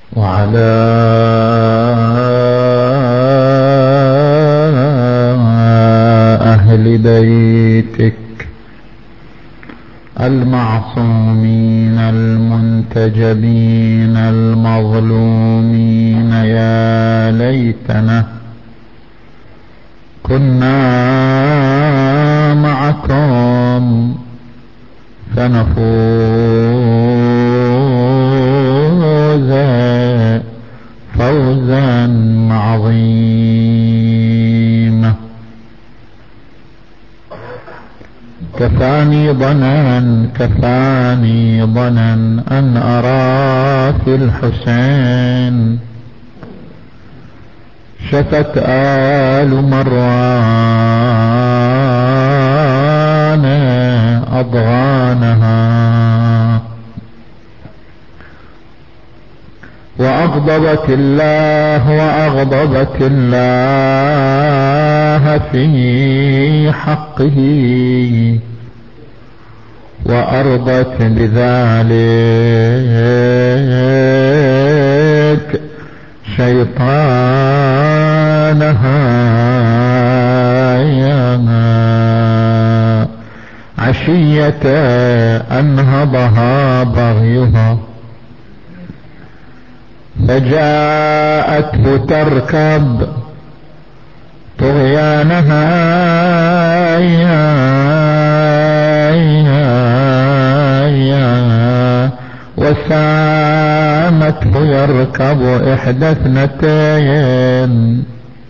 وعلى أهل بيتك المعصومين المنتجبين المظلومين. يا ليتنا كنا معكم فنفوز فوزا عظيما. كفاني ظنا أن أرى في الحسين شفت آل مروان أضغانها وأغضبت الله في حقه وأرضت بذلك شيطانها عشية أنهضها بغيها فجاءته تركب طغيانها وسامته يركب إحدى اثنتين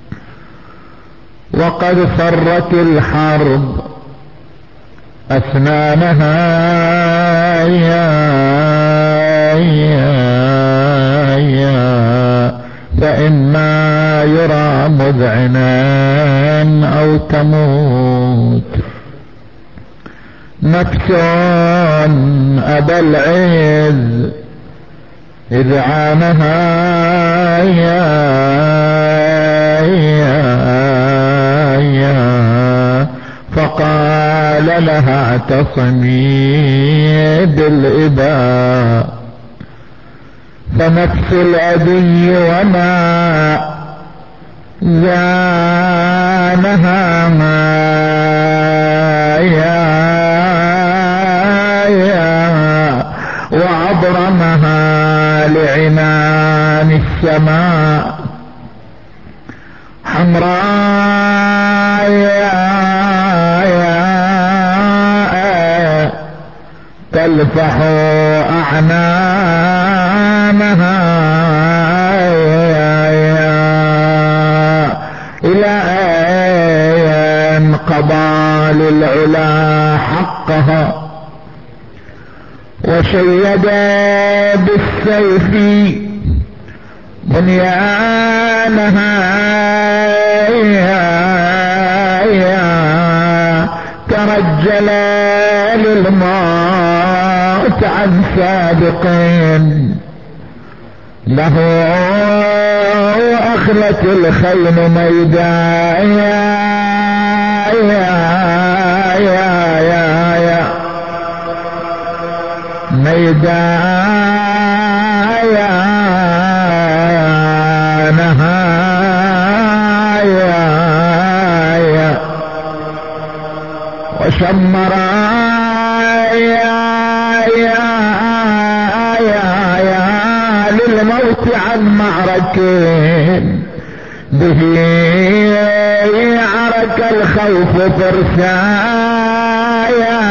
وقد فرت الحرب أسنانها فإما يرى مذعنان أو تموت نفس أبى العز إذعانها فقال لها اعتصمي بالإباء فنفس الأبي وما زانها وعبرمها لعنان السماء حمراء تلفح أعنانها إلى أن قضى للعلا حقها وشيد بالسيف بنيانها ترجل للموت عن سابقين له أخلت الخيل ميدايا نهايا وشمر للموت عن معركين به عرك الخوف فرسايا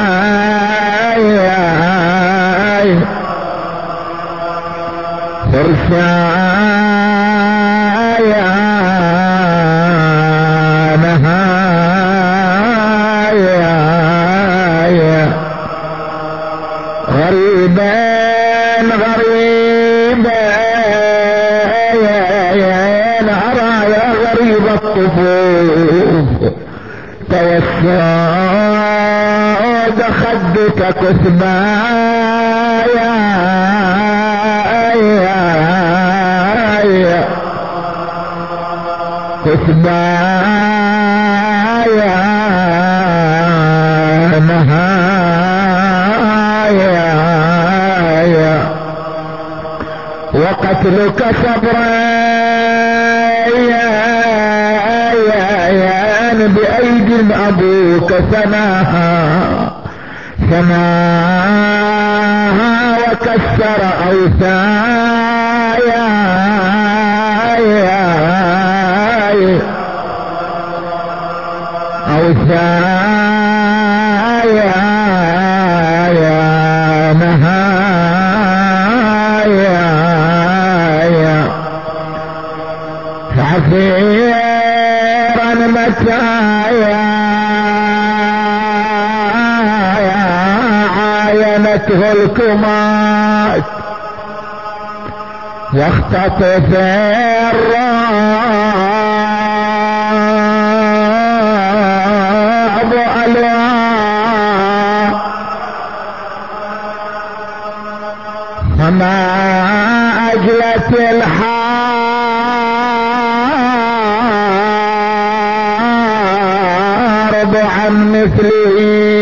نهايا غريبا أرى يا غريب الطفوف توسد خدك كثبايا كثبايا نهايا وقد قتلك صبرا بأيدي أبوك سماها وكسر أوثايا نهايا فعفيرا متايا عاينته الكمات يختطف الرعب ألوان فما أجلت الحرب عن مثله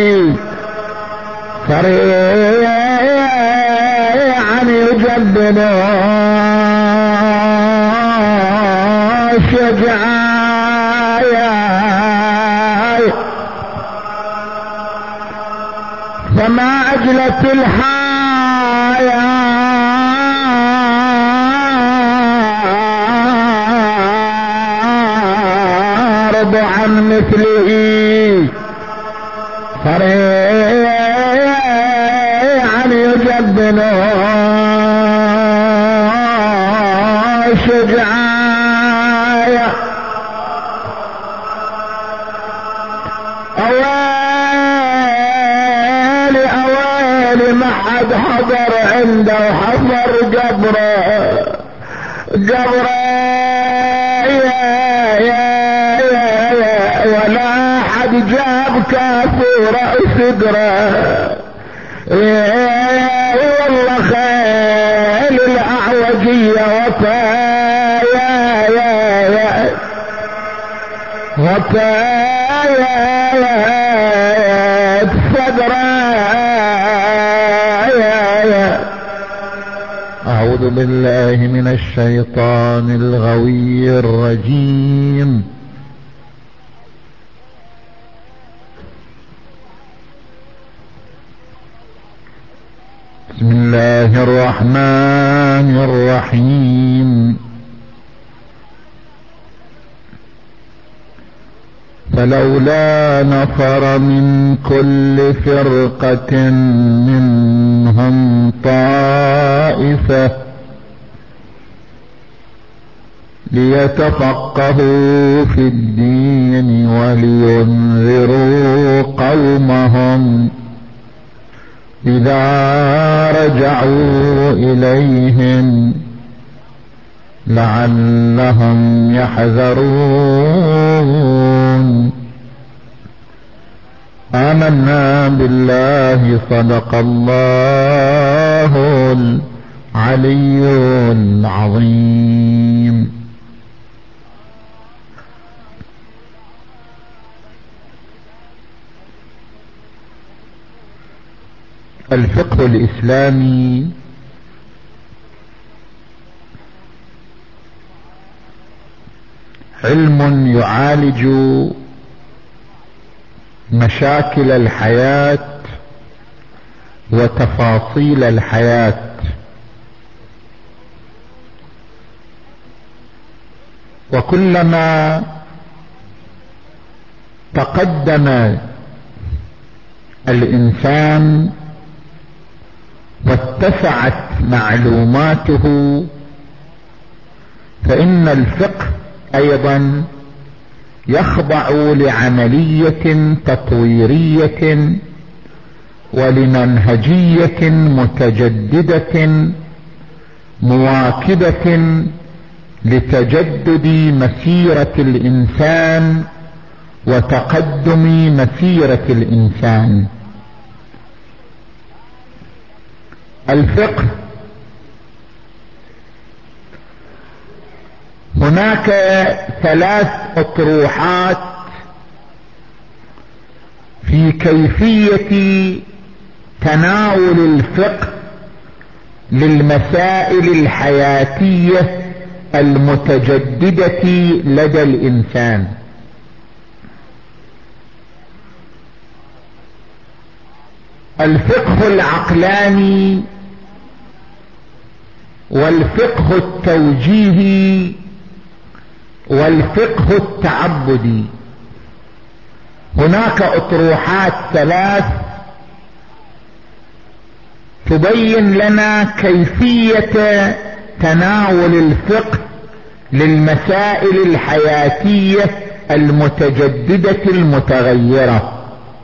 سريعا يجبن شجعايا فما أجلت الحرب عن مثله سريعا يجبن شجعايا أويلي ما حد حضر عنده حضر قبره ولا حد جاب كافورة وصدره والله خيل الأعوجية وفايا صدره. أعوذ بالله من الشيطان الغوي الرجيم. بسم الله الرحمن الرحيم. فلولا نفر من كل فرقة منهم طائفة ليتفقهوا في الدين ولينذروا قومهم إذا رجعوا إليهم لعلهم يحذرون. آمنا بالله صدق الله العلي العظيم. الفقه الإسلامي علم يعالج مشاكل الحياة وتفاصيل الحياة، وكلما تقدم الإنسان واتسعت معلوماته فإن الفقه أيضا يخضع لعملية تطويرية ولمنهجية متجددة مواكبة لتجدد مسيرة الإنسان وتقدم مسيرة الإنسان. الفقه هناك 3 أطروحات في كيفية تناول الفقه للمسائل الحياتية المتجددة لدى الإنسان. الفقه العقلاني والفقه التوجيهي والفقه التعبدي، هناك أطروحات ثلاث تبين لنا كيفية تناول الفقه للمسائل الحياتية المتجددة المتغيرة.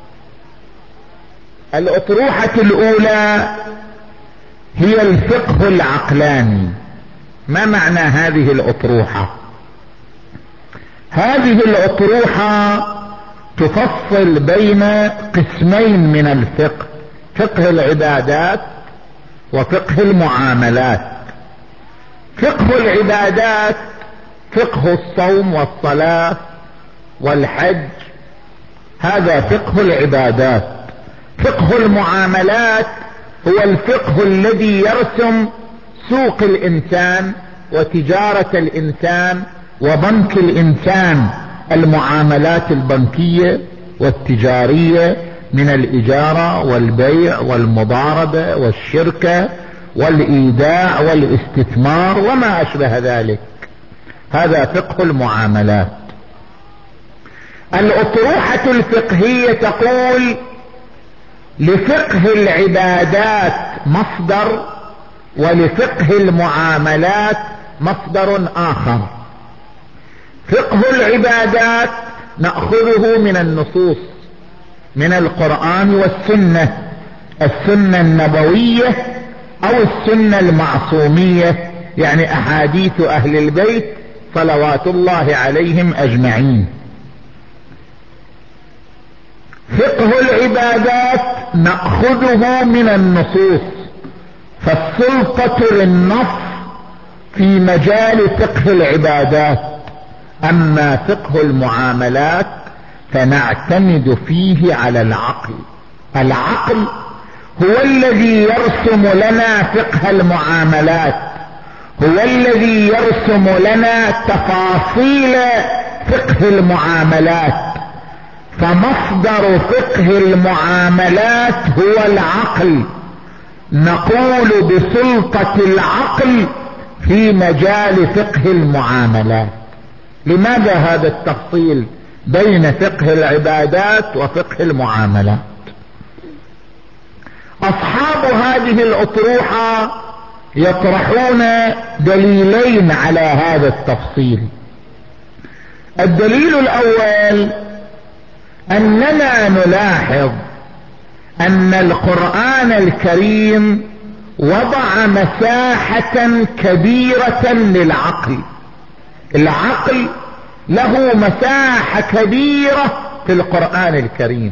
الأطروحة الأولى هي الفقه العقلاني. ما معنى هذه الأطروحة؟ هذه الأطروحة تفصل بين قسمين من الفقه: فقه العبادات وفقه المعاملات. فقه العبادات فقه الصوم والصلاة والحج، هذا فقه العبادات. فقه المعاملات هو الفقه الذي يرسم سوق الإنسان وتجارة الإنسان وبنك الإنسان، المعاملات البنكية والتجارية من الإجارة والبيع والمضاربة والشركة والإيداع والاستثمار وما أشبه ذلك، هذا فقه المعاملات. الأطروحة الفقهية تقول لفقه العبادات مصدر ولفقه المعاملات مصدر آخر. فقه العبادات نأخذه من النصوص، من القرآن والسنة، السنة النبوية أو السنة المعصومية، يعني أحاديث أهل البيت صلوات الله عليهم أجمعين. فقه العبادات نأخذه من النصوص، فالسلطة للنص في مجال فقه العبادات. أما فقه المعاملات فنعتمد فيه على العقل. العقل هو الذي يرسم لنا فقه المعاملات، هو الذي يرسم لنا تفاصيل فقه المعاملات. فمصدر فقه المعاملات هو العقل، نقول بسلطة العقل في مجال فقه المعاملات. لماذا هذا التفصيل بين فقه العبادات وفقه المعاملات؟ أصحاب هذه الأطروحة يطرحون دليلين على هذا التفصيل. الدليل الأول أننا نلاحظ أن القرآن الكريم وضع مساحة كبيرة للعقل. العقل له مساحة كبيرة في القرآن الكريم.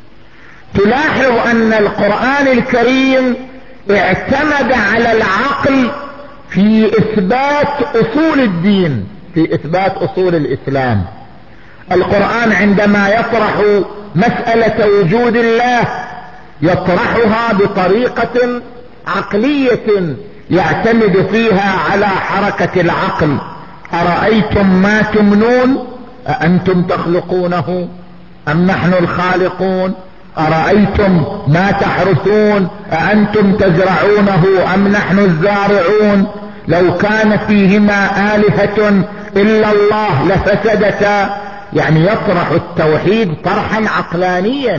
تلاحظ أن القرآن الكريم اعتمد على العقل في إثبات أصول الدين، في إثبات أصول الإسلام. القرآن عندما يطرح مسألة وجود الله يطرحها بطريقة عقلية يعتمد فيها على حركة العقل. أرأيتم ما تمنون أأنتم تخلقونه أم نحن الخالقون؟ أرأيتم ما تحرثون أأنتم تزرعونه أم نحن الزارعون؟ لو كان فيهما آلهة إلا الله لفسدتا. يعني يطرح التوحيد طرحا عقلانيا.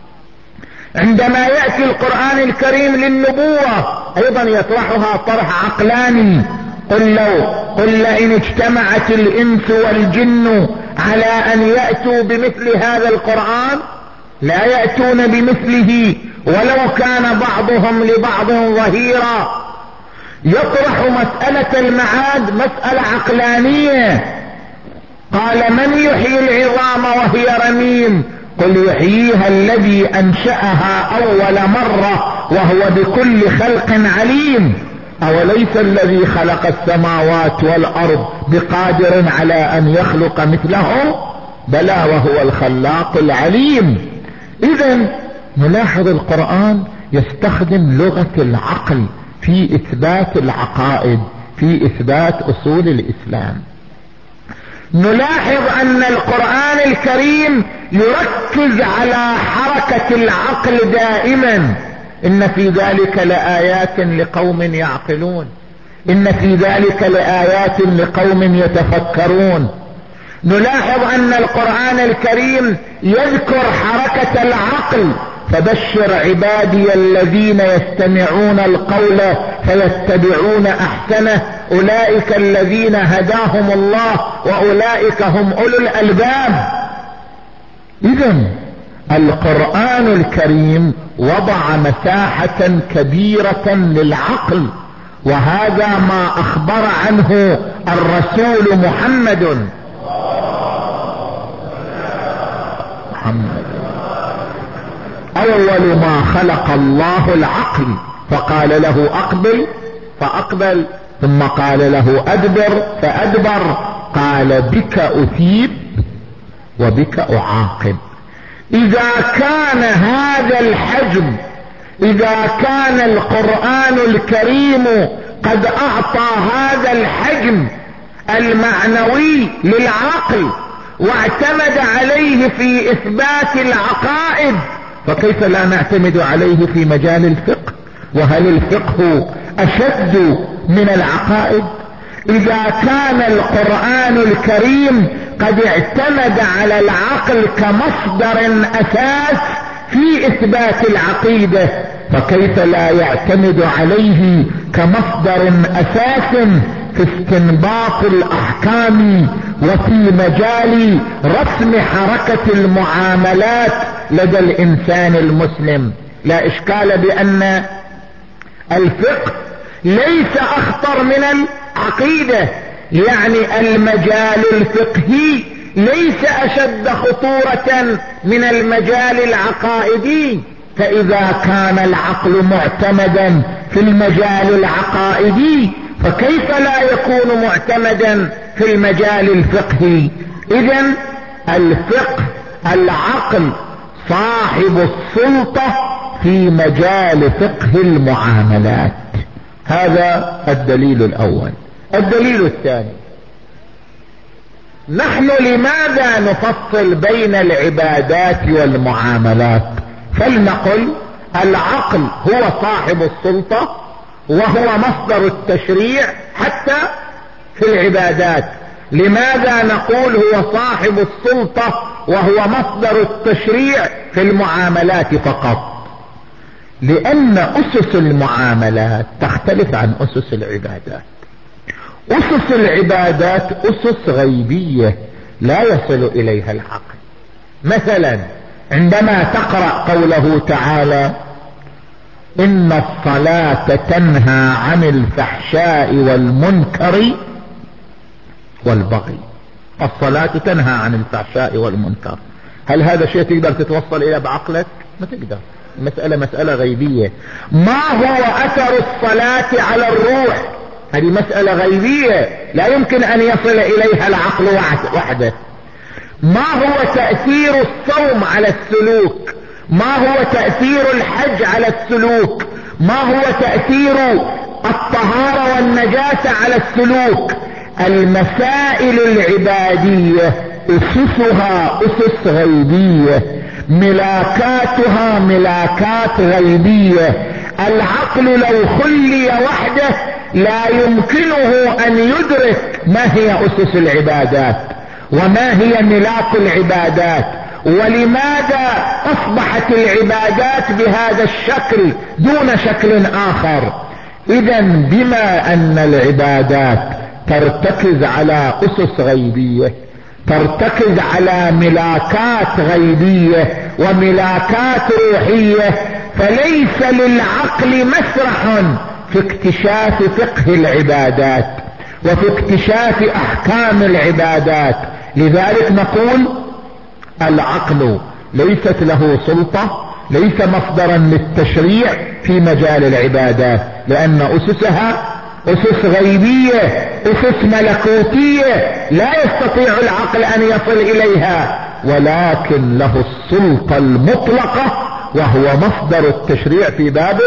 عندما يأتي القرآن الكريم للنبوة أيضا يطرحها طرح عقلاني. قل لئن اجتمعت الإنس والجن على أن يأتوا بمثل هذا القرآن لا يأتون بمثله ولو كان بعضهم لبعض ظهيرا. يطرح مسألة المعاد مسألة عقلانية. قال من يحيي العظام وهي رميم؟ قل يحييها الذي أنشأها أول مرة وهو بكل خلق عليم. أوليس الذي خلق السماوات والأرض بقادر على أن يخلق مثلهم؟ بلى وهو الخلاق العليم. إذن نلاحظ القرآن يستخدم لغة العقل في إثبات العقائد، في إثبات أصول الإسلام. نلاحظ أن القرآن الكريم يركز على حركة العقل دائما. إن في ذلك لآيات لقوم يعقلون، إن في ذلك لآيات لقوم يتفكرون. نلاحظ أن القرآن الكريم يذكر حركة العقل: فبشر عبادي الذين يستمعون القول فيتبعون أحسنه أولئك الذين هداهم الله وأولئك هم أولو الألباب. إذن القرآن الكريم وضع مساحة كبيرة للعقل، وهذا ما أخبر عنه الرسول محمد أول ما خلق الله العقل، فقال له أقبل فأقبل، ثم قال له أدبر فأدبر، قال بك أثيب وبك أعاقب. إذا كان هذا الحجم، إذا كان القرآن الكريم قد أعطى هذا الحجم المعنوي للعقل واعتمد عليه في إثبات العقائد، فكيف لا نعتمد عليه في مجال الفقه؟ وهل الفقه أشد من العقائد؟ إذا كان القرآن الكريم قد اعتمد على العقل كمصدر أساس في إثبات العقيدة، فكيف لا يعتمد عليه كمصدر أساس في استنباط الأحكام وفي مجال رسم حركة المعاملات لدى الإنسان المسلم؟ لا إشكال بأن الفقه ليس أخطر من العقيدة، يعني المجال الفقهي ليس أشد خطورة من المجال العقائدي. فإذا كان العقل معتمدا في المجال العقائدي، فكيف لا يكون معتمدا في المجال الفقهي؟ إذن الفقه، العقل صاحب السلطة في مجال فقه المعاملات. هذا الدليل الأول. الدليل الثاني: نحن لماذا نفصل بين العبادات والمعاملات؟ فلنقل العقل هو صاحب السلطة وهو مصدر التشريع حتى في العبادات. لماذا نقول هو صاحب السلطة وهو مصدر التشريع في المعاملات فقط؟ لأن أسس المعاملات تختلف عن أسس العبادات. أسس العبادات أسس غيبية لا يصل إليها العقل. مثلا عندما تقرأ قوله تعالى: إن الصلاة تنهى عن الفحشاء والمنكر والبغي. الصلاة تنهى عن الفحشاء والمنكر، هل هذا شيء تقدر تتوصل إليه بعقلك؟ ما تقدر. المسألة مسألة غيبية. ما هو أثر الصلاة على الروح؟ هذه مسألة غيبية لا يمكن أن يصل إليها العقل وحده. ما هو تأثير الصوم على السلوك؟ ما هو تأثير الحج على السلوك؟ ما هو تأثير الطهارة والنجاسة على السلوك؟ المسائل العبادية أسسها أسس غيبية، ملاكاتها ملاكات غيبية. العقل لو خلي وحده لا يمكنه أن يدرك ما هي أسس العبادات وما هي ملاك العبادات، ولماذا أصبحت العبادات بهذا الشكل دون شكل آخر. إذن بما أن العبادات ترتكز على أسس غيبية، ترتكز على ملاكات غيبية وملاكات روحية، فليس للعقل مسرح في اكتشاف فقه العبادات وفي اكتشاف أحكام العبادات. لذلك نقول العقل ليست له سلطة، ليس مصدرا للتشريع في مجال العبادات، لأن أسسها أسس غيبية، أسس ملكوتية لا يستطيع العقل أن يصل إليها، ولكن له السلطة المطلقة وهو مصدر التشريع في باب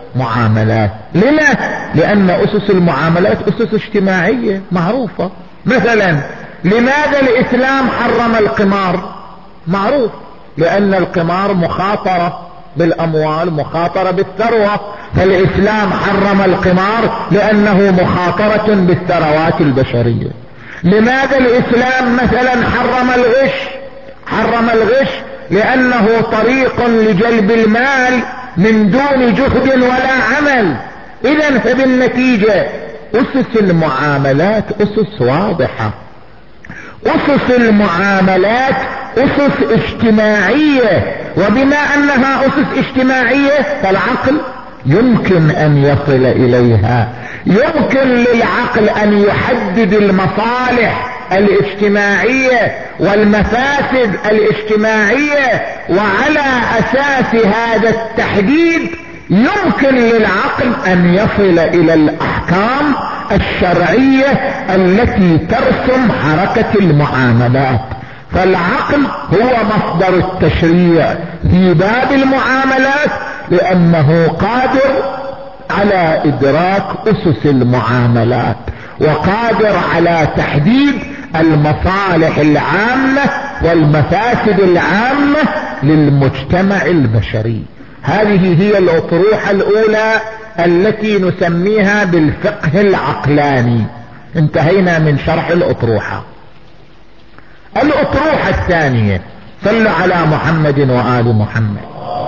معاملات. لما؟ لأن أسس المعاملات أسس اجتماعية معروفة. مثلا لماذا الإسلام حرم القمار؟ معروف، لأن القمار مخاطرة بالأموال، مخاطرة بالثروة، فالإسلام حرم القمار لأنه مخاطرة بالثروات البشرية. لماذا الإسلام مثلا حرم الغش لأنه طريق لجلب المال من دون جهد ولا عمل. إذن فبالنتيجة أسس المعاملات أسس واضحة، أسس المعاملات أسس اجتماعية، وبما أنها أسس اجتماعية فالعقل يمكن أن يصل إليها، يمكن للعقل أن يحدد المصالح الاجتماعية والمفاسد الاجتماعية، وعلى أساس هذا التحديد يمكن للعقل أن يصل إلى الأحكام الشرعية التي ترسم حركة المعاملات. فالعقل هو مصدر التشريع في باب المعاملات، لأنه قادر على إدراك أسس المعاملات وقادر على تحديد المصالح العامة والمفاسد العامة للمجتمع البشري. هذه هي الأطروحة الأولى التي نسميها بالفقه العقلاني. انتهينا من شرح الأطروحة. الأطروحة الثانية، صلوا على محمد وآل محمد.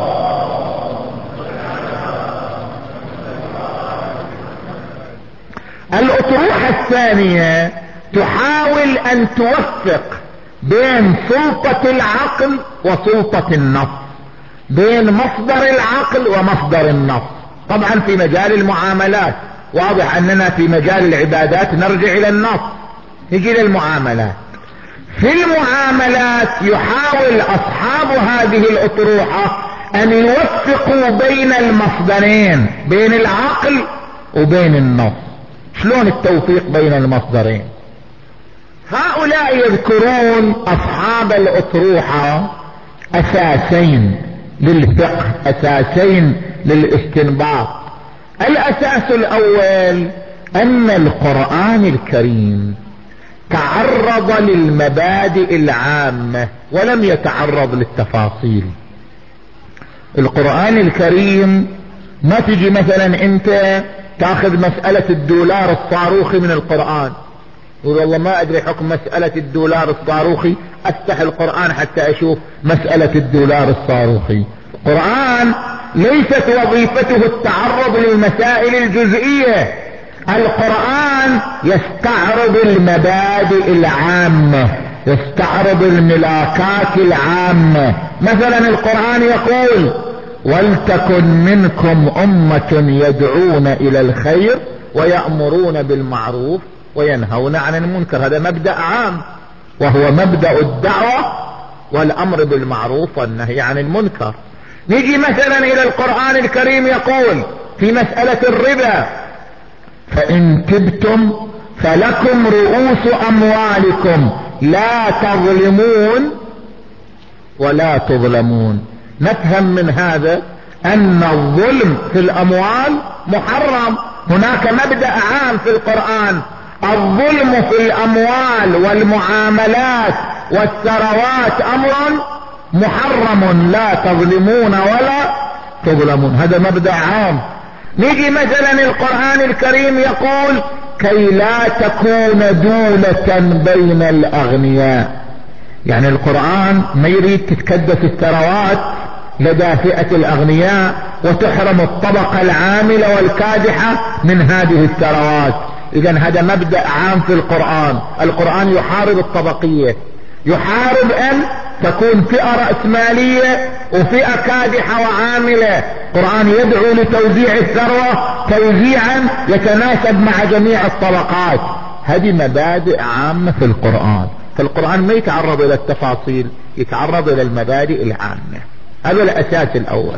الأطروحة الثانية تحاول أن توفق بين سلطة العقل وسلطة النص، بين مصدر العقل ومصدر النص. طبعا في مجال المعاملات واضح أننا في مجال العبادات نرجع إلى النص، نجي للمعاملات. في المعاملات يحاول أصحاب هذه الأطروحة أن يوفقوا بين المصدرين، بين العقل وبين النص. شلون التوفيق بين المصدرين؟ هؤلاء يذكرون أصحاب الأطروحة أساسين للفقه، أساسين للاستنباط. الأساس الأول أن القرآن الكريم تعرض للمبادئ العامة ولم يتعرض للتفاصيل. القرآن الكريم ما تجي مثلا انت تاخذ مسألة الدولار الصاروخي من القرآن، يقول والله ما ادري حكم مسألة الدولار الصاروخي، افتح القرآن حتى اشوف مسألة الدولار الصاروخي. القرآن ليست وظيفته التعرض للمسائل الجزئية، القرآن يستعرض المبادئ العامة، يستعرض الملاكات العامة. مثلا القرآن يقول ولتكن منكم أمة يدعون إلى الخير ويأمرون بالمعروف وينهون عن المنكر. هذا مبدأ عام وهو مبدأ الدعوة والأمر بالمعروف والنهي عن المنكر. نيجي مثلا إلى القرآن الكريم يقول في مسألة الربا فإن تبتم فلكم رؤوس أموالكم لا تظلمون ولا تظلمون. نفهم من هذا أن الظلم في الأموال محرم. هناك مبدأ عام في القرآن، الظلم في الأموال والمعاملات والثروات أمر محرم، لا تظلمون ولا تظلمون. هذا مبدأ عام. نيجي مثلا القرآن الكريم يقول كي لا تكون دولة بين الأغنياء. يعني القرآن ما يريد تتكدس الثروات لدى فئة الأغنياء وتحرم الطبقة العاملة والكادحة من هذه الثروات. إذن هذا مبدأ عام في القرآن. القرآن يحارب الطبقية، يحارب أن تكون فئة رأسمالية وفئة كادحة وعاملة. القرآن يدعو لتوزيع الثروة توزيعا يتناسب مع جميع الطبقات. هذه مبادئ عامة في القرآن. فالقرآن ما يتعرض إلى التفاصيل، يتعرض إلى المبادئ العامة. هذا الأساس الأول.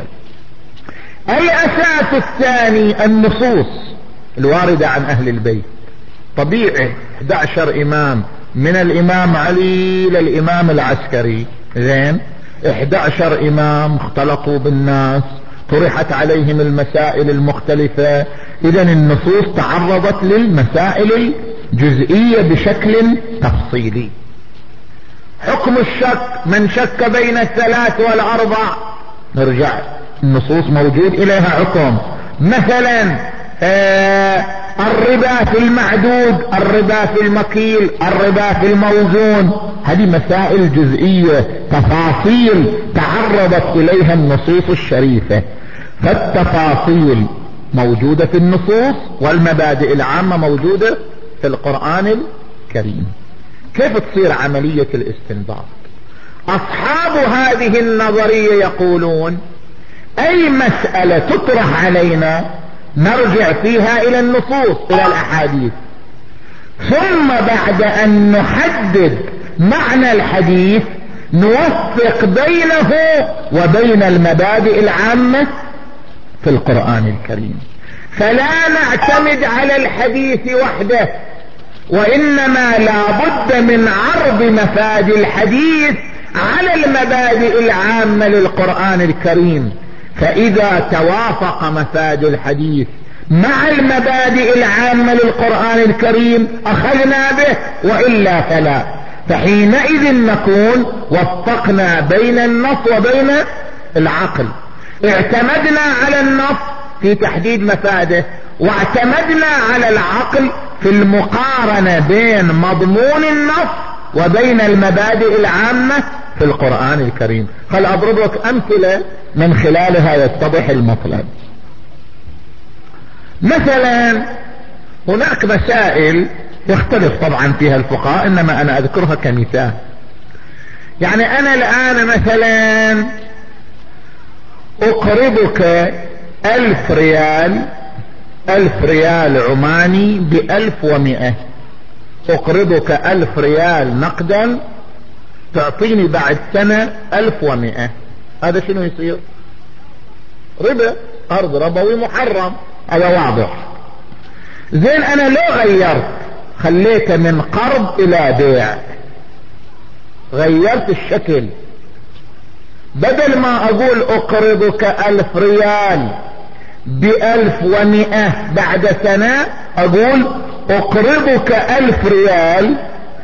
الأساس الثاني النصوص الواردة عن أهل البيت. طبيعي 11 إمام من الإمام علي للإمام العسكري، زين 11 إمام اختلطوا بالناس، طرحت عليهم المسائل المختلفة. إذا النصوص تعرضت للمسائل الجزئية بشكل تفصيلي. حكم الشك، من شك بين الثلاث والأربع، نرجع النصوص موجود إليها حكم. مثلا الربا في المعدود، الربا في المكيل، الربا في الموزون، هذه مسائل جزئية تفاصيل تعرضت إليها النصوص الشريفة. فالتفاصيل موجودة في النصوص والمبادئ العامة موجودة في القرآن الكريم. كيف تصير عملية الاستنباط؟ أصحاب هذه النظرية يقولون أي مسألة تطرح علينا نرجع فيها إلى النصوص، إلى الأحاديث، ثم بعد أن نحدد معنى الحديث نوفق بينه وبين المبادئ العامة في القرآن الكريم. فلا نعتمد على الحديث وحده، وإنما لا بد من عرض مفاد الحديث على المبادئ العامة للقرآن الكريم. فإذا توافق مفاد الحديث مع المبادئ العامة للقرآن الكريم أخذنا به، وإلا فلا. فحينئذ نكون وفقنا بين النص وبين العقل، اعتمدنا على النص في تحديد مفاده، واعتمدنا على العقل في المقارنة بين مضمون النص وبين المبادئ العامة في القرآن الكريم. خل أضرب لك أمثلة من خلالها يتضح المطلب. مثلا هناك مسائل يختلف طبعا فيها الفقهاء، إنما أنا أذكرها كمثال. يعني أنا الآن مثلا أقرضك 1000 ريال، 1000 ريال عماني ب1100. أقرضك 1000 ريال نقدا، تعطيني بعد سنة 1100. هذا شنو يصير؟ ربا، قرض ربوي محرم، هذا واضح. زين أنا لو غيرت، خليت من قرض إلى بيع، غيرت الشكل، بدل ما أقول أقرضك 1000 ريال ب1100 بعد سنة، أقول أقرضك 1000 ريال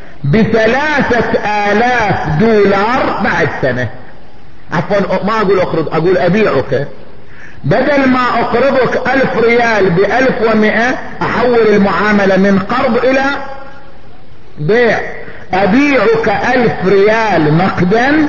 ب3000 دولار بعد سنة. عفوا، ما أقول أقرض، أقول أبيعك. بدل ما أقرضك 1000 ريال ب1100، أحول المعاملة من قرض إلى بيع. أبيعك 1000 ريال نقدا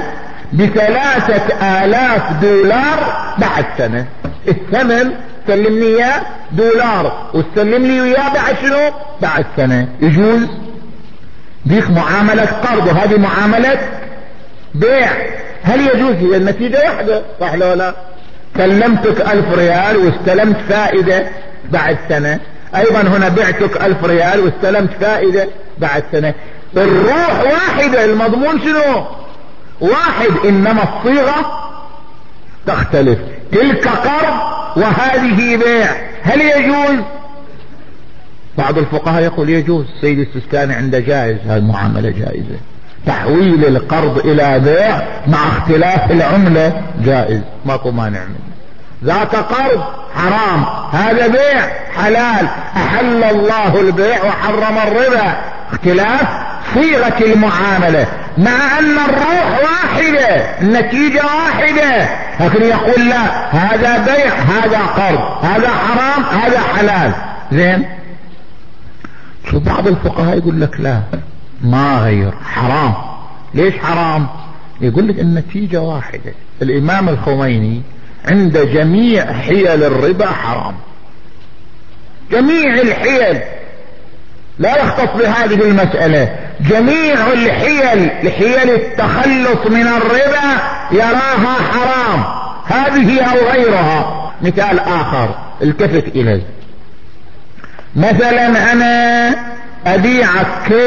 ب3000 دولار بعد سنة. الثمن سلمني اياه دولار، وتسلم لي اياه بعد شنو؟ بعد سنة. يجوز؟ ديك معاملة قرض وهذه معاملة بيع. هل يجوز؟ هي النتيجة واحدة، صح لو لا؟ سلمتك 1000 ريال واستلمت فائدة بعد سنة، ايضا هنا بعتك 1000 ريال واستلمت فائدة بعد سنة. الروح واحدة، المضمون شنو؟ واحد، انما الصيغة تختلف. تلك قرض وهذه بيع. هل يجوز؟ بعض الفقهاء يقول يجوز. سيد السيستاني عنده جائز، هذه المعاملة جائزة. تحويل القرض الى بيع مع اختلاف العملة جائز، ماكو مانع منه. ذاك قرض حرام، هذا بيع حلال. احل الله البيع وحرم الربا، اختلاف صيغة المعاملة، مع ان الروح واحدة، النتيجة واحدة. لكن يقول لا، هذا بيع، هذا قرض، هذا حرام، هذا حلال. زين، شو بعض الفقهاء يقول لك لا، ما غير، حرام. ليش حرام؟ يقول لك النتيجة واحدة. الامام الخميني عند جميع حيل الربا حرام، جميع الحيل، لا يختص بهذه المسألة. جميع الحيل التخلص من الربا يراها حرام، هذه او غيرها. مثال اخر التفت اليه، مثلا انا ابيعك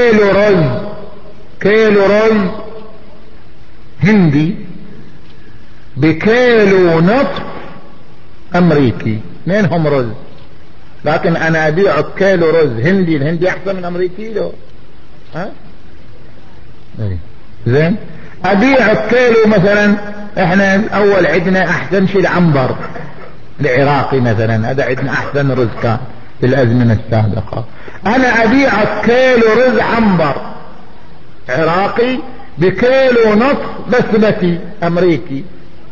كيلو رز هندي بكيلو نصف امريكي، اثنينهم رز، لكن انا ابيعك كيلو رز هندي، الهندي احسن من امريكي له. ها زين، ابيعك كيلو مثلا، احنا الاول عندنا احسن شيء العنبر، العراقي مثلا، هذا عندنا احسن رز كان في الازمنة السابقة. انا ابيع كيلو رز عنبر عراقي بكيلو ونص بسمتي امريكي،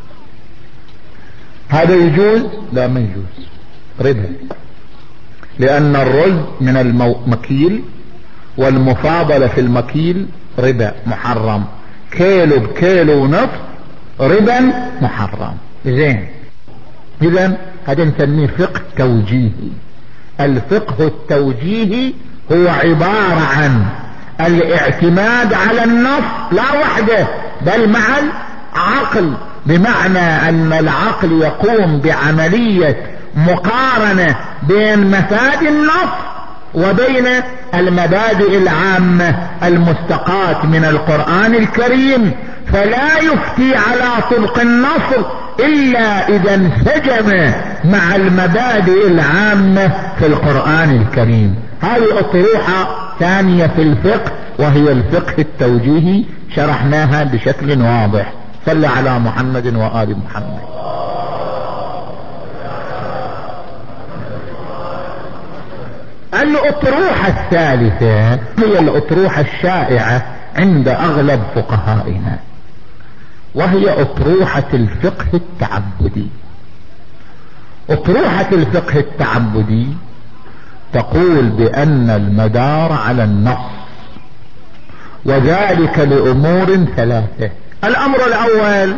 هذا يجوز؟ لا ما يجوز، ربا، لان الرز من المكيل والمفاضلة في المكيل ربا محرم، كيلو بكيلو ونصف ربا محرم. زين، اذا هذا نسميه فقه توجيهي. الفقه التوجيهي هو عبارة عن الاعتماد على النص لا وحده بل مع العقل، بمعنى ان العقل يقوم بعملية مقارنة بين مفاد النص وبين المبادئ العامة المستقاة من القرآن الكريم، فلا يفتي على طبق النص إلا إذا انسجم مع المبادئ العامة في القرآن الكريم. هذه أطروحة ثانية في الفقه وهي الفقه التوجيهي، شرحناها بشكل واضح. صلى على محمد وآل محمد. الأطروحة الثالثة هي الأطروحة الشائعة عند أغلب فقهائنا، وهي أطروحة الفقه التعبدي. أطروحة الفقه التعبدي تقول بأن المدار على النص، وذلك لأمور ثلاثة. الأمر الأول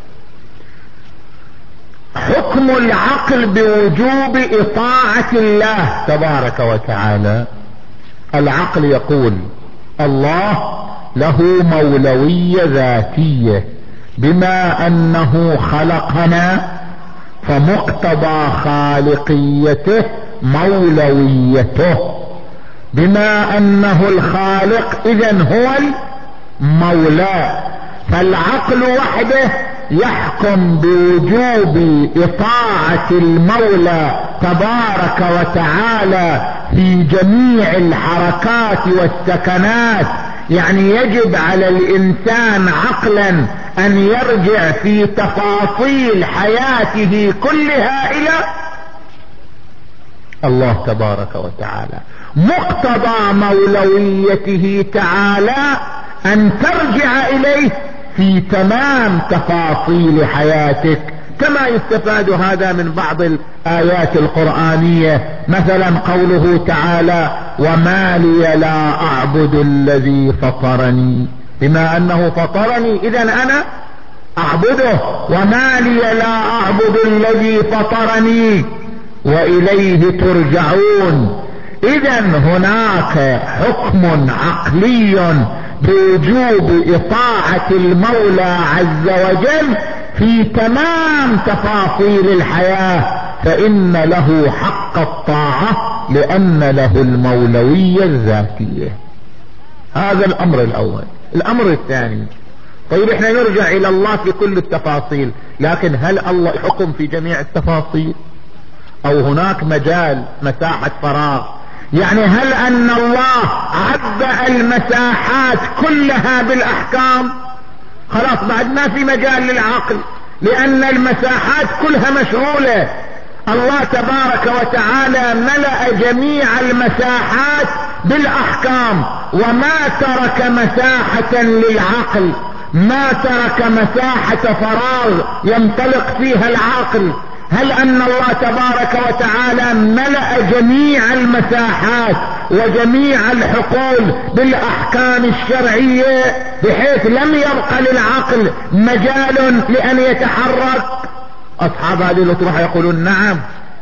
حكم العقل بوجوب إطاعة الله تبارك وتعالى. العقل يقول الله له مولوية ذاتية بما أنه خلقنا، فمقتضى خالقيته مولويته، بما أنه الخالق إذن هو المولى، فالعقل وحده يحكم بوجوب إطاعة المولى تبارك وتعالى في جميع الحركات والسكنات. يعني يجب على الإنسان عقلا أن يرجع في تفاصيل حياته كلها إلى الله تبارك وتعالى. مقتضى مولويته تعالى أن ترجع إليه في تمام تفاصيل حياتك، كما يستفاد هذا من بعض الآيات القرآنية، مثلا قوله تعالى وما لي لا أعبد الذي فطرني، بما أنه فطرني إذن أنا أعبده، وما لي لا أعبد الذي فطرني وإليه ترجعون. إذن هناك حكم عقلي بوجوب إطاعة المولى عز وجل في تمام تفاصيل الحياة، فإن له حق الطاعة لأن له المولوية الذاتية. هذا الأمر الأول. الأمر الثاني، طيب احنا نرجع إلى الله في كل التفاصيل، لكن هل الله حكم في جميع التفاصيل أو هناك مجال مساحة فراغ؟ يعني هل أن الله عبأ المساحات كلها بالأحكام؟ خلاص بعد ما في مجال للعقل، لأن المساحات كلها مشغولة. الله تبارك وتعالى ملأ جميع المساحات بالأحكام، وما ترك مساحة للعقل، ما ترك مساحة فراغ ينطلق فيها العقل. هل أن الله تبارك وتعالى ملأ جميع المساحات وجميع الحقول بالأحكام الشرعية بحيث لم يبق للعقل مجال لأن يتحرك؟ أصحاب هذه الأطروحة يقولون نعم،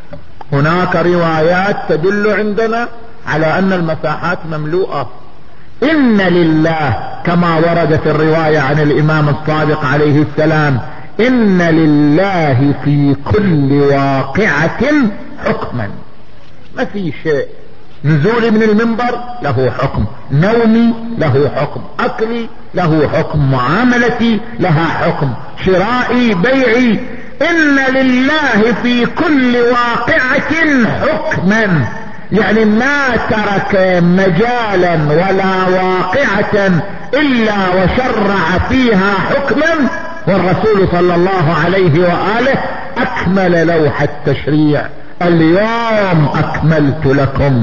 هناك روايات تدل عندنا على أن المساحات مملوءة. إن لله كما ورد في الرواية عن الإمام الصادق عليه السلام إن لله في كل واقعة حكما. ما في شيء، نزولي من المنبر له حكم، نومي له حكم، أكلي له حكم، معاملتي لها حكم، شرائي بيعي. إن لله في كل واقعة حكما، يعني ما ترك مجالا ولا واقعة إلا وشرع فيها حكما والرسول صلى الله عليه وآله أكمل لوح التشريع. اليوم أكملت لكم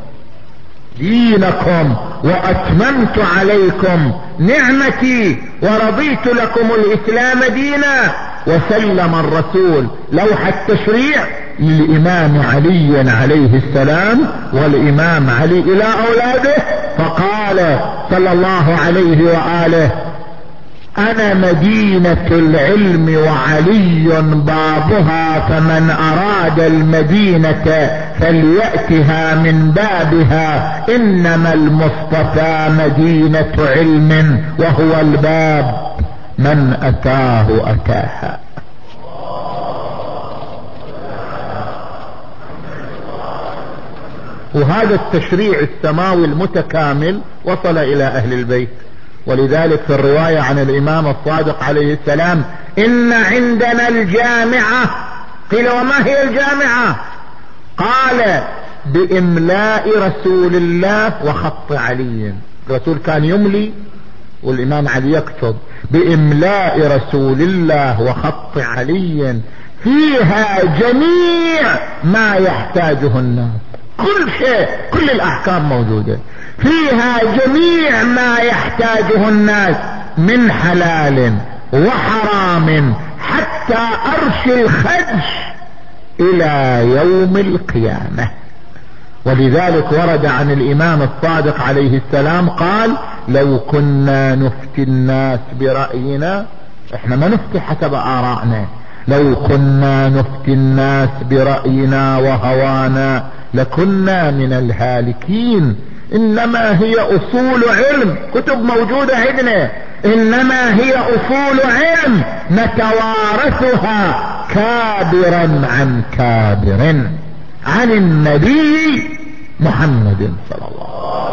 دينكم وأتممت عليكم نعمتي ورضيت لكم الإسلام دينا. وسلم الرسول لوح التشريع للإمام علي عليه السلام والإمام علي إلى أولاده، فقال صلى الله عليه وآله: أنا مدينة العلم وعلي بابها، فمن أراد المدينة فليأتها من بابها، إنما المصطفى مدينة علم وهو الباب، من أتاه أتاها. وهذا التشريع السماوي المتكامل وصل إلى أهل البيت. ولذلك في الرواية عن الإمام الصادق عليه السلام: إن عندنا الجامعة. قيل: وما هي الجامعة؟ قال: بإملاء رسول الله وخط علي. الرسول كان يملي والإمام علي يكتب. بإملاء رسول الله وخط علي فيها جميع ما يحتاجه الناس، كل شيء، كل الأحكام موجودة فيها، جميع ما يحتاجه الناس من حلال وحرام حتى أرش الخدش إلى يوم القيامة. ولذلك ورد عن الإمام الصادق عليه السلام قال: لو كنا نفتي الناس برأينا، احنا ما نفتي حسب آرائنا، لو كنا نفتي الناس برأينا وهوانا لكنا من الهالكين. إنما هي أصول علم، كتب موجودة عندنا، إنما هي أصول علم نتوارثها كابرا عن كابر عن النبي محمد صلى الله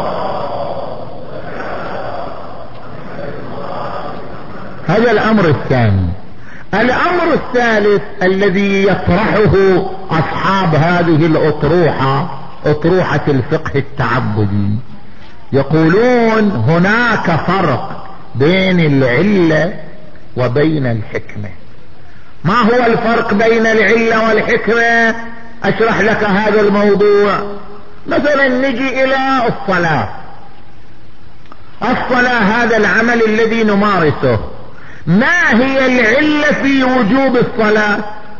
عليه وسلم. هذا الأمر الثاني. الأمر الثالث الذي يطرحه أصحاب هذه الأطروحة، أطروحة الفقه التعبدي، يقولون هناك فرق بين العلة وبين الحكمة. ما هو الفرق بين العلة والحكمة؟ أشرح لك هذا الموضوع. مثلا نجي إلى الصلاة. الصلاة هذا العمل الذي نمارسه، ما هي العلة في وجوب الصلاة؟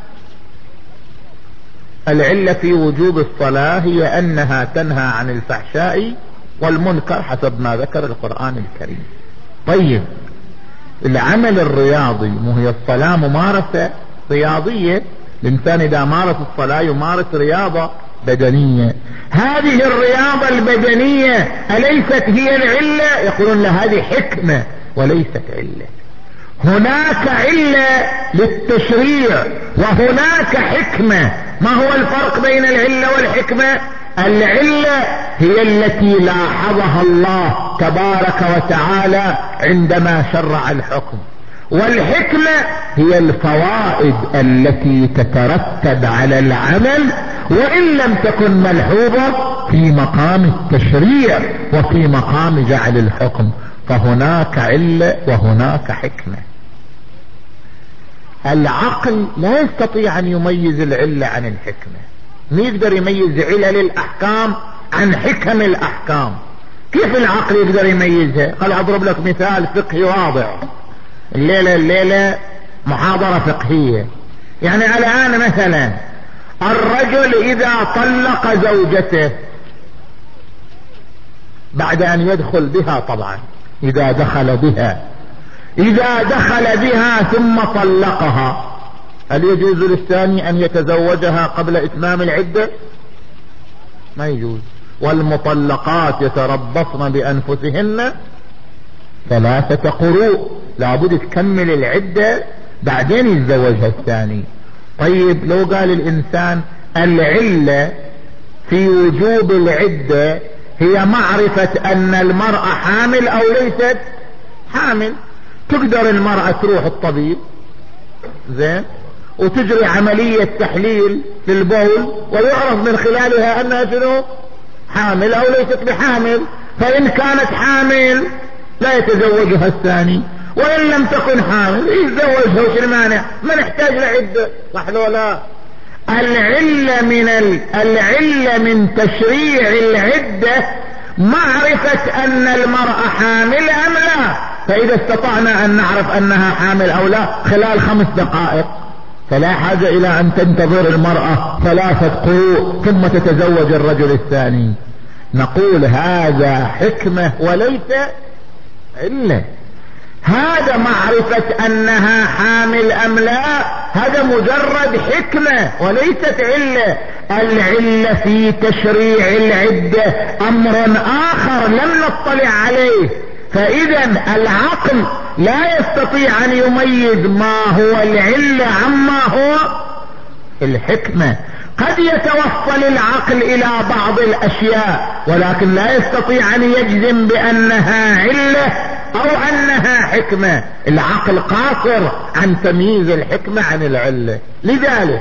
العلة في وجوب الصلاة هي أنها تنهى عن الفحشاء والمنكر حسب ما ذكر القرآن الكريم. طيب العمل الرياضي، مو هي الصلاة ممارسة رياضية؟ الإنسان إذا مارس الصلاة يمارس رياضة بدنية. هذه الرياضة البدنية أليست هي العلة؟ يقولون لا، هذه حكمة وليست علة. هناك علة للتشريع وهناك حكمة. ما هو الفرق بين العلة والحكمة؟ العلة هي التي لاحظها الله تبارك وتعالى عندما شرع الحكم، والحكمة هي الفوائد التي تترتب على العمل وإن لم تكن ملحوظة في مقام التشريع وفي مقام جعل الحكم. فهناك علة وهناك حكمة. العقل لا يستطيع أن يميز العلة عن الحكمة. ما يقدر يميز علل الأحكام عن حكم الأحكام. كيف العقل يقدر يميزها؟ قال أضرب لك مثال فقهي واضح. الليلة محاضرة فقهية. يعني الآن مثلا الرجل إذا طلق زوجته بعد أن يدخل بها، طبعا إذا دخل بها ثم طلقها، هل يجوز للثاني أن يتزوجها قبل إتمام العدة؟ ما يجوز. والمطلقات يتربصن بأنفسهن 3 قروء، لابد تكمل العدة بعدين يتزوجها الثاني. طيب لو قال الإنسان العلة في وجوب العدة هي معرفة أن المرأة حامل أو ليست حامل، تقدر المرأة تروح الطبيب زين وتجري عملية تحليل للبول ويعرف من خلالها أنها شنو؟ حامل أو ليست بحامل. فإن كانت حامل لا يتزوجها الثاني، وإن لم تكن حامل يتزوجها، وش المانع؟ ما نحتاج لعدة، صح لو لا؟ العلة من تشريع العدة معرفة أن المرأة حامل أم لا. فإذا استطعنا أن نعرف أنها حامل أو لا خلال 5 دقائق، فلا حاجة إلى أن تنتظر المرأة 3 قروء ثم تتزوج الرجل الثاني. نقول هذا حكمة وليس علة. هذا معرفة أنها حامل أم لا هذا مجرد حكمة وليست علة. العلة في تشريع العدة أمر آخر لم نطلع عليه. فإذا العقل لا يستطيع أن يميز ما هو العلة عما هو الحكمة. قد يتوصل العقل إلى بعض الأشياء ولكن لا يستطيع أن يجزم بأنها علة أو أنها حكمة. العقل قاصر عن تمييز الحكمة عن العلة. لذلك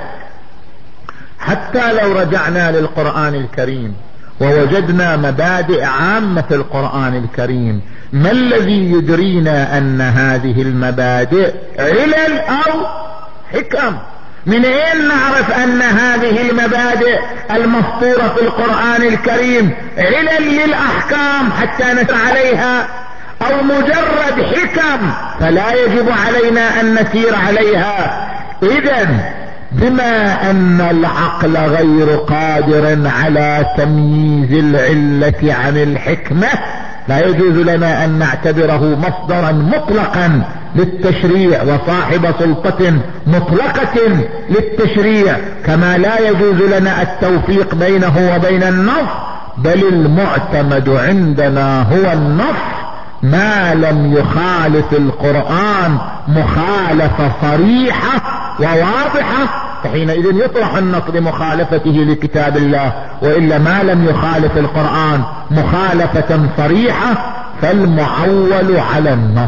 حتى لو رجعنا للقرآن الكريم ووجدنا مبادئ عامة في القرآن الكريم، ما الذي يدرينا أن هذه المبادئ علل أو حكم؟ من أين نعرف أن هذه المبادئ المسطورة في القرآن الكريم علل للأحكام حتى نسير عليها أو مجرد حكم فلا يجب علينا أن نسير عليها؟ إذن بما أن العقل غير قادر على تمييز العلة عن الحكمة لا يجوز لنا أن نعتبره مصدرا مطلقا للتشريع وصاحب سلطة مطلقة للتشريع، كما لا يجوز لنا التوفيق بينه وبين النص، بل المعتمد عندنا هو النص ما لم يخالف القرآن مخالفة صريحة وواضحة، فحينئذ يطرح النص لمخالفته لكتاب الله. وإلا ما لم يخالف القرآن مخالفة صريحة فالمعول على النص.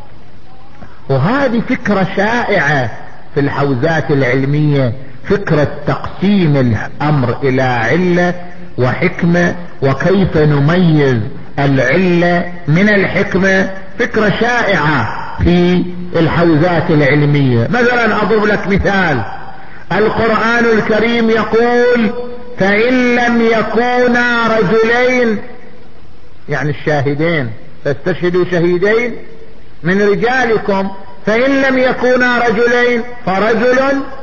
وهذه فكرة شائعة في الحوزات العلمية، فكرة تقسيم الأمر إلى علة وحكمة وكيف نميز العلة من الحكمة، فكرة شائعة في الحوزات العلمية. مثلا أضرب لك مثال، القرآن الكريم يقول فإن لم يكونا رجلين، يعني الشاهدين فاستشهدوا شهيدين من رجالكم، فإن لم يكونا رجلين فرجل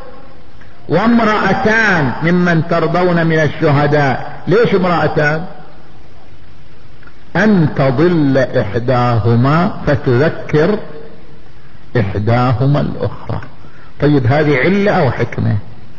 وامرأتان ممن ترضون من الشهداء. ليش امرأتان؟ أن تضل إحداهما فتذكر إحداهما الأخرى. طيب هذه علة أو حكمة؟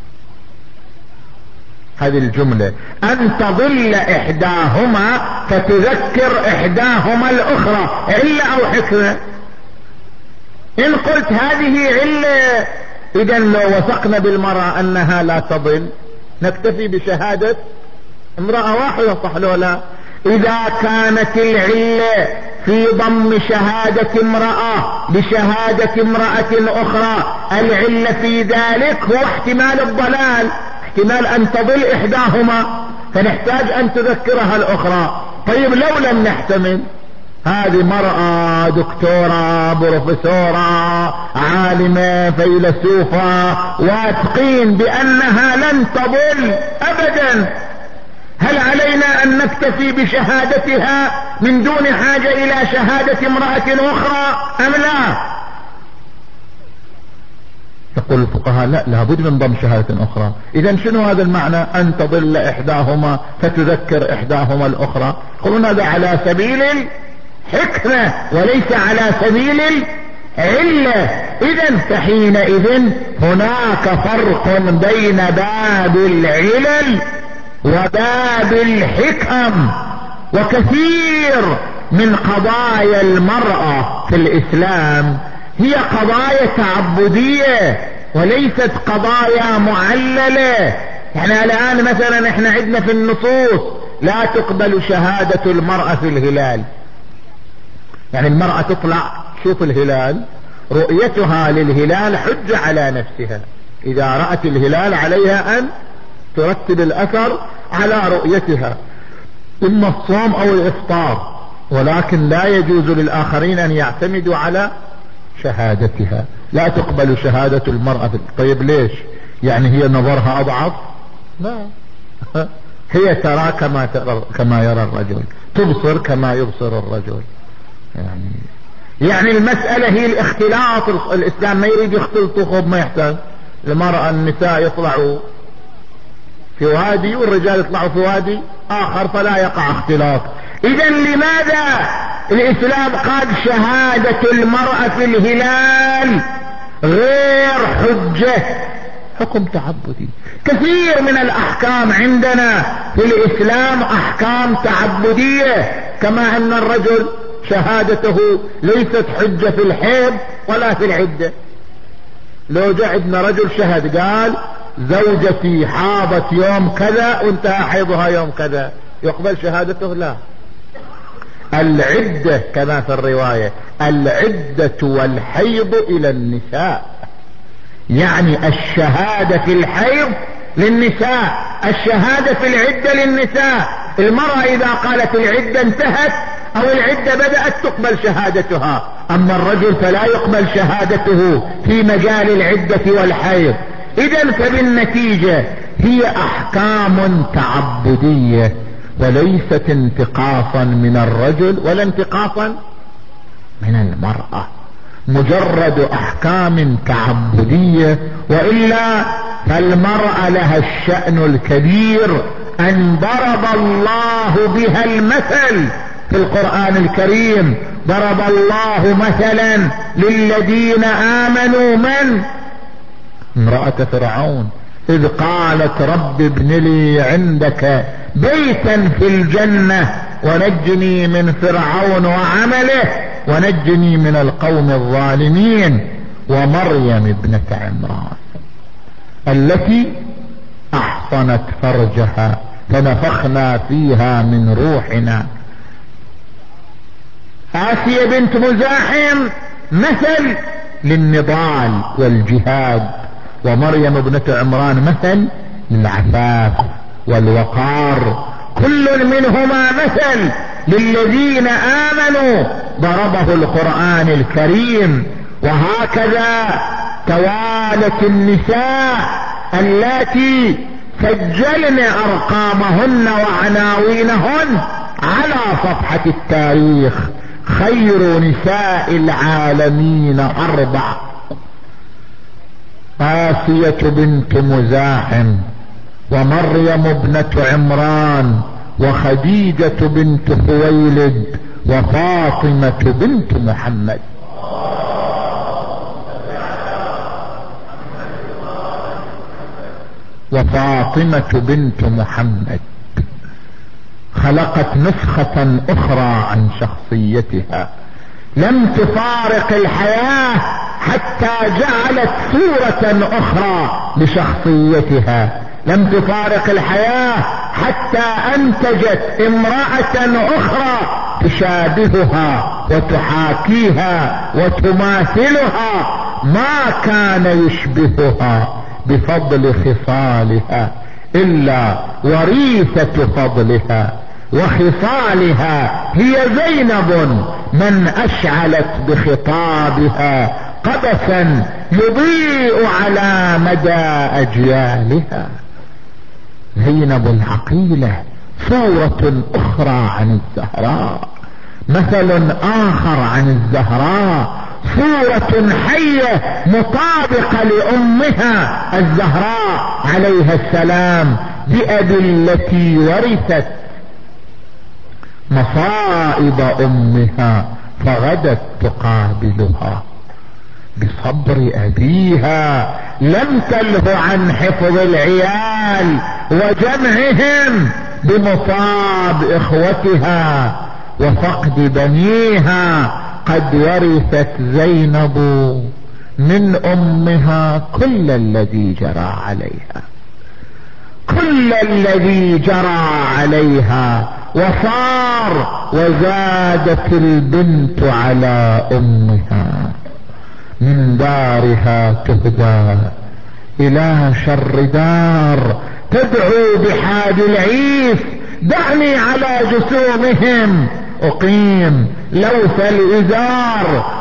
هذه الجملة أن تضل إحداهما فتذكر إحداهما الأخرى علة أو حكمة؟ إن قلت هذه علة إذا لو وثقنا بالمرأة أنها لا تضل نكتفي بشهادة امرأة واحدة، صح لو لا؟ إذا كانت العلة في ضم شهادة امرأة بشهادة امرأة أخرى، العلة في ذلك هو احتمال الضلال، احتمال أن تضل إحداهما فنحتاج أن تذكرها الأخرى. طيب لو لم نحتمل، هذه مرأة دكتورة بروفيسورة عالمة فيلسوفة واثقين بأنها لن تضل أبدا، هل علينا أن نكتفي بشهادتها من دون حاجة إلى شهادة امرأة أخرى أم لا؟ يقول الفقهاء لا، لابد من ضم شهادة أخرى. إذن شنو هذا المعنى أن تضل إحداهما فتذكر إحداهما الأخرى؟ يقولون هذا على سبيل الحكمة وليس على سبيل العلة. إذن فحينئذ هناك فرق بين باب العلل وباب الحكم. وكثير من قضايا المرأة في الإسلام هي قضايا تعبدية وليست قضايا معللة. يعني الآن مثلا احنا عندنا في النصوص لا تقبل شهادة المرأة في الهلال، يعني المرأة تطلع تشوف الهلال، رؤيتها للهلال حجة على نفسها، إذا رأت الهلال عليها أن ترتب الأثر على رؤيتها إما الصوم أو الإفطار، ولكن لا يجوز للآخرين أن يعتمدوا على شهادتها. لا تقبل شهادة المرأة. طيب ليش؟ يعني هي نظرها أضعف؟ لا، هي ترى كما يرى الرجل، تبصر كما يبصر الرجل. يعني المسألة هي الاختلاط. الإسلام ما يريد يختلطوا، خب ما يحتاج. المرأة النساء يطلعوا في وادي والرجال يطلعوا في وادي آخر فلا يقع اختلاط. إذا لماذا الإسلام قال شهادة المرأة في الهلال غير حجة؟ حكم تعبدي. كثير من الأحكام عندنا في الإسلام أحكام تعبدية، كما أن الرجل شهادته ليست حجة في الحيض ولا في العدة. لو جاء عندنا رجل شهد قال زوجتي حاضت يوم كذا وانتهى حيضها يوم كذا، يقبل شهادته؟ لا. العدة كما في الرواية، العدة والحيض إلى النساء، يعني الشهادة في الحيض للنساء، الشهادة في العدة للنساء. المرأة إذا قالت العدة انتهت أو العدة بدأت تقبل شهادتها، أما الرجل فلا يقبل شهادته في مجال العدة والحيض. إذن فبالنتيجة هي أحكام تعبدية وليست انتقاصا من الرجل ولا انتقاصا من المرأة، مجرد أحكام تعبدية. وإلا فالمرأة لها الشأن الكبير أن ضرب الله بها المثل في القرآن الكريم. ضرب الله مثلا للذين آمنوا من؟ امرأة فرعون، إذ قالت رب ابن لي عندك بيتا في الجنة ونجني من فرعون وعمله ونجني من القوم الظالمين. ومريم ابنة عمران التي أحصنت فرجها فنفخنا فيها من روحنا. آسيا بنت مزاحم مثل للنضال والجهاد، ومريم ابنة عمران مثل للعفاف والوقار. كل منهما مثل للذين آمنوا ضربه القرآن الكريم. وهكذا توالت النساء اللاتي سجلن أرقامهن وعناوينهن على صفحة التاريخ. خير نساء العالمين 4: آسية بنت مزاحم، ومريم ابنة عمران، وخديجة بنت خويلد، وفاطمة بنت محمد. وفاطمة بنت محمد خلقت نسخة أخرى عن شخصيتها، لم تفارق الحياة حتى جعلت صورة أخرى لشخصيتها، لم تفارق الحياة حتى أنتجت امرأة أخرى تشابهها وتحاكيها وتماثلها، ما كان يشبهها بفضل خصالها إلا وريثة فضلها وخصالها. هي زينب من أشعلت بخطابها قبسا يضيء على مدى أجيالها. زينب العقيلة صورة أخرى عن الزهراء، مثل آخر عن الزهراء، صورة حية مطابقة لأمها الزهراء عليها السلام، بأدلة ورثت مصائب أمها فغدت تقابلها. بصبر أبيها لم تله عن حفظ العيال وجمعهم بمصاب إخوتها وفقد بنيها. قد ورثت زينب من أمها كل الذي جرى عليها، كل الذي جرى عليها، وصار وزادت البنت على أمها. من دارها تهدى إلى شر دار، تدعو بحاد العيس دعني على جسومهم أقيم لوث الإزار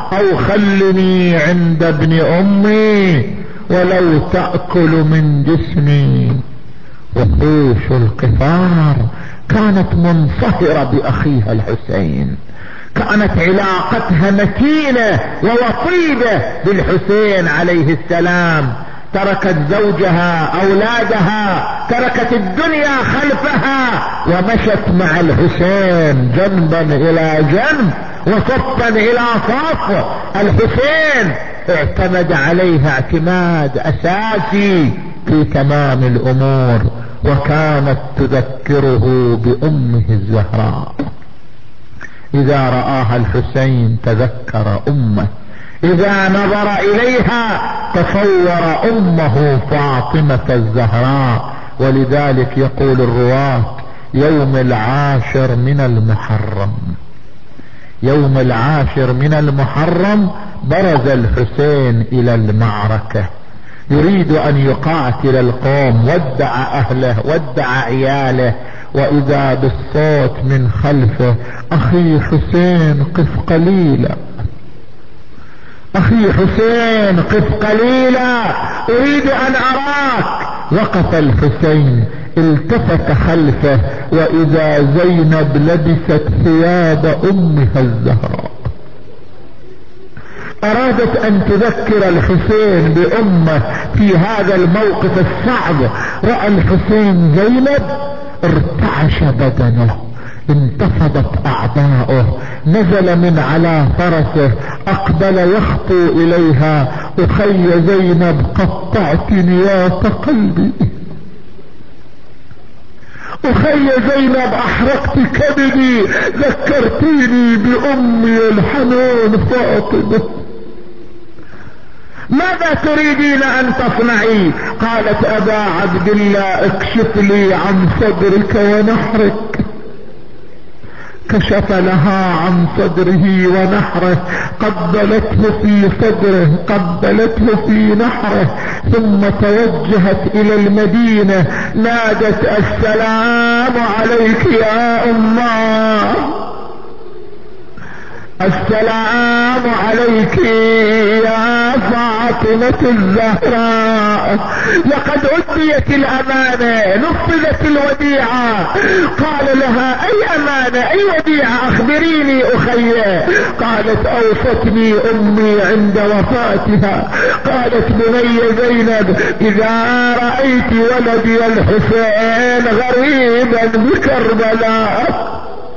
او خلني عند ابن امي ولو تأكل من جسمي. وحوش القفار كانت منصهرة باخيها الحسين، كانت علاقتها متينة ووطيدة بالحسين عليه السلام، تركت زوجها اولادها، تركت الدنيا خلفها ومشت مع الحسين جنبا الى جنب وصفا الى صف. الحسين اعتمد عليها اعتماد اساسي في تمام الامور، وكانت تذكره بامه الزهراء. اذا رآها الحسين تذكر امه، اذا نظر اليها تصور امه فاطمة الزهراء. ولذلك يقول الرواة يوم العاشر من المحرم، يوم العاشر من المحرم برز الحسين الى المعركة يريد ان يقاتل القوم، ودع اهله ودع عياله، واذا بالصوت من خلفه اخي حسين قف قليلا، اخي حسين قف قليلا اريد ان اراك. وقف الحسين، التفت خلفه واذا زينب لبست ثياب امها الزهراء. ارادت ان تذكر الحسين بامه في هذا الموقف الصعب. رأى الحسين زينب ارتعش بدنه، انتفضت اعضاؤه، نزل من على فرسه، اقبل يخطو اليها. اخي زينب قطعت نياط قلبي، اخي زينب احرقت كبدي، ذكرتيني بامي الحنون فاطمة. ماذا تريدين ان تصنعي؟ قالت ابا عبد الله اكشف لي عن صدرك ونحرك. كشف لها عن صدره ونحره، قبلته في صدره، قبلته في نحره، ثم توجهت الى المدينة، نادت السلام عليك يا امه، السلام عليك يا فاطمة الزهراء، لقد أديت الأمانة، نفذت الوديعة. قال لها اي امانة اي وديعة اخبريني اخي. قالت اوصتني امي عند وفاتها، قالت بني زينب اذا رأيت ولدي الحسين غريبا بكربلاء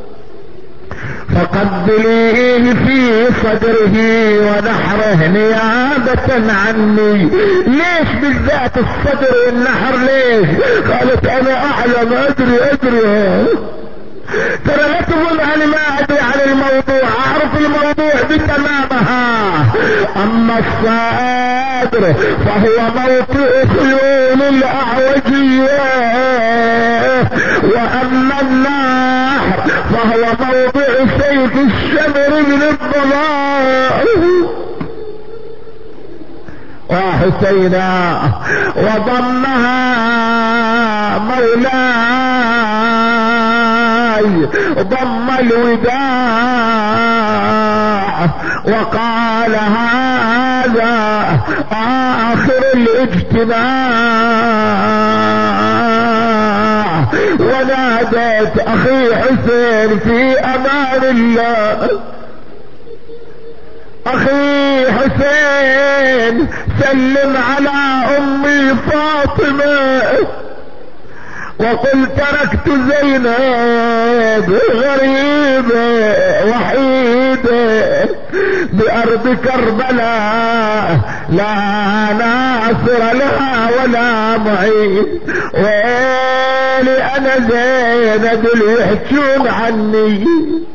فقبليه في صدره ونحره نيابة عني. ليش بالذات الصدر والنحر ليش؟ قالت انا اعلم، ادري ترى لا تظن انا ما ادري عن الموضوع، اعرف الموضوع بتمامها. اما الصدر فهو موطئ خيول الاعوجية، واما النحر فهو موضع سيف الشمر من الضلال. وحسينا وضمها مولاي ضم الوداع وقال هذا آخر الاجتماع. ونادت اخي حسين في امان الله، اخي حسين سلم على امي فاطمة. وقل تركت زينب غريبة وحيدة بارض كربلاء، لا ناصر لها ولا معين. ويلي انا زينب اللي يحجون عني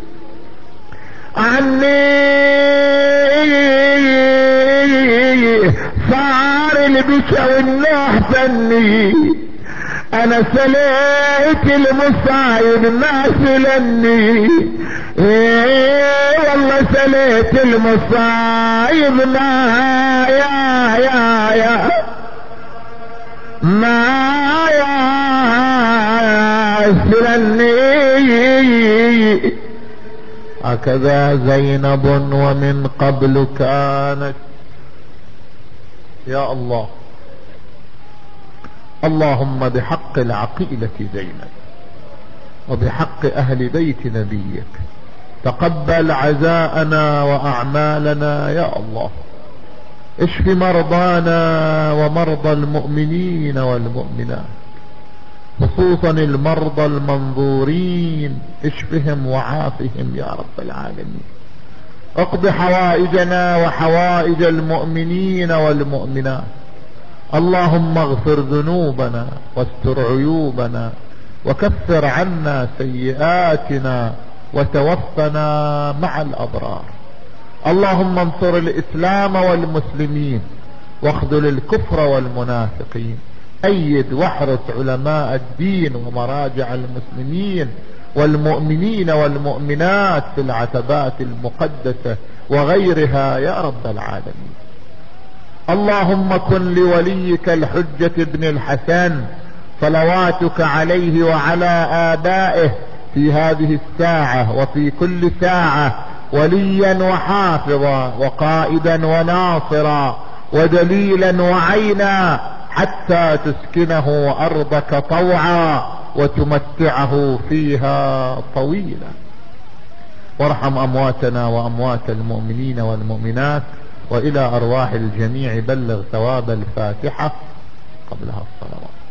صار البشا والنوح فني. انا سليت المصايب ما سلني، والله سليت المصايب ما سلني. هكذا زينب ومن قبل كانت. يا الله، اللهم بحق العقيلة زينب وبحق أهل بيت نبيك تقبل عزاءنا وأعمالنا يا الله. اشف مرضانا ومرضى المؤمنين والمؤمنات، خصوصا المرضى المنظورين، اشفهم وعافهم يا رب العالمين. اقض حوائجنا وحوائج المؤمنين والمؤمنات. اللهم اغفر ذنوبنا واستر عيوبنا وكفر عنا سيئاتنا وتوفنا مع الأبرار. اللهم انصر الإسلام والمسلمين واخذل الكفر والمنافقين. أيد واحرس علماء الدين ومراجع المسلمين والمؤمنين والمؤمنات في العتبات المقدسة وغيرها يا رب العالمين. اللهم كن لوليك الحجة ابن الحسن صلواتك عليه وعلى آبائه في هذه الساعة وفي كل ساعة وليا وحافظا وقائدا وناصرا ودليلا وعينا، حتى تسكنه أرضك طوعا وتمتعه فيها طويلا. وارحم أمواتنا وأموات المؤمنين والمؤمنات، وإلى أرواح الجميع بلغ ثواب الفاتحة قبلها الصلوات.